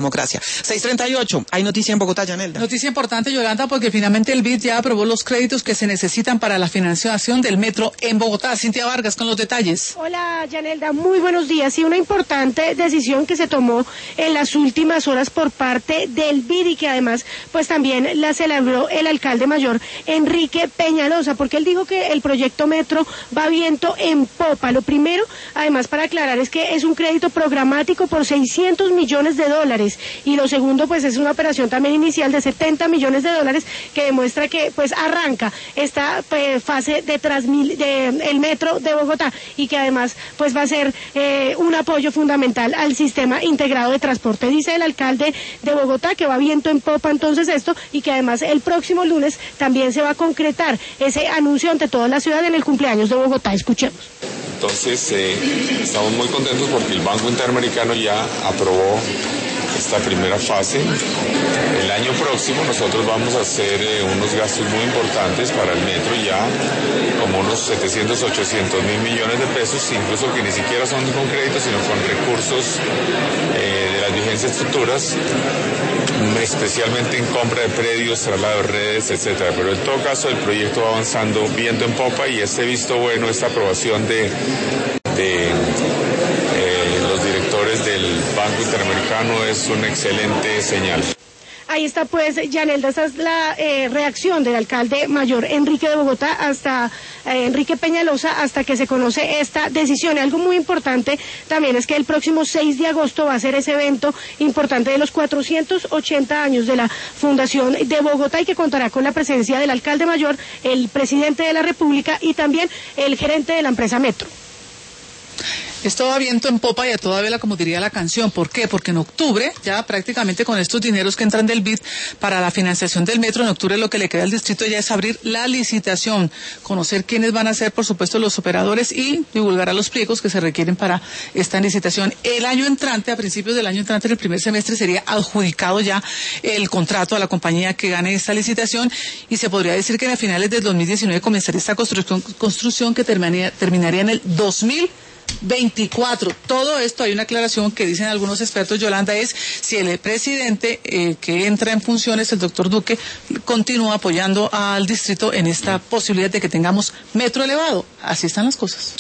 democracia. 6:38, hay noticia en Bogotá, Yanelda. Noticia importante, Yolanda, porque finalmente el BID ya aprobó los créditos que se necesitan para la financiación del metro en Bogotá. Cintia Vargas con los detalles. Hola, Yanelda, muy buenos días. Sí, una importante decisión que se tomó en las últimas horas por parte del BID y que además pues también la celebró el alcalde mayor Enrique Peñalosa, porque él dijo que el proyecto metro va viento en popa. Lo primero, además para aclarar, es que es un crédito programático por 600 millones de dólares. Y lo segundo, pues es una operación también inicial de 70 millones de dólares que demuestra que pues arranca esta fase de el metro de Bogotá y que además pues va a ser un apoyo fundamental al sistema integrado de transporte. Dice el alcalde de Bogotá que va viento en popa entonces esto y que además el próximo lunes también se va a concretar ese anuncio ante toda la ciudad en el cumpleaños de Bogotá. Escuchemos. Entonces estamos muy contentos porque el Banco Interamericano ya aprobó esta primera fase. El año próximo nosotros vamos a hacer unos gastos muy importantes para el metro, ya como unos 700, 800 mil millones de pesos, incluso que ni siquiera son con crédito, sino con recursos de las vigencias futuras, especialmente en compra de predios, traslado de redes, etcétera. Pero en todo caso el proyecto va avanzando viento en popa y este visto bueno, esta aprobación de los directores del Banco Interamericano es una excelente señal. Ahí está pues, Yanelda, esta es la reacción del alcalde mayor Enrique de Bogotá hasta Enrique Peñalosa hasta que se conoce esta decisión. Y algo muy importante también es que el próximo 6 de agosto va a ser ese evento importante de los 480 años de la Fundación de Bogotá y que contará con la presencia del alcalde mayor, el presidente de la República y también el gerente de la empresa Metro. Esto va viento en popa y a toda vela, como diría la canción. ¿Por qué? Porque en octubre, ya prácticamente con estos dineros que entran del BID para la financiación del metro, en octubre lo que le queda al distrito ya es abrir la licitación, conocer quiénes van a ser, por supuesto, los operadores y divulgar a los pliegos que se requieren para esta licitación. El año entrante, a principios del año entrante, en el primer semestre, sería adjudicado ya el contrato a la compañía que gane esta licitación y se podría decir que a finales del 2019 comenzaría esta construcción que terminaría en el 2024. Todo esto, hay una aclaración que dicen algunos expertos, Yolanda, es si el presidente que entra en funciones, el doctor Duque, continúa apoyando al distrito en esta posibilidad de que tengamos metro elevado. Así están las cosas.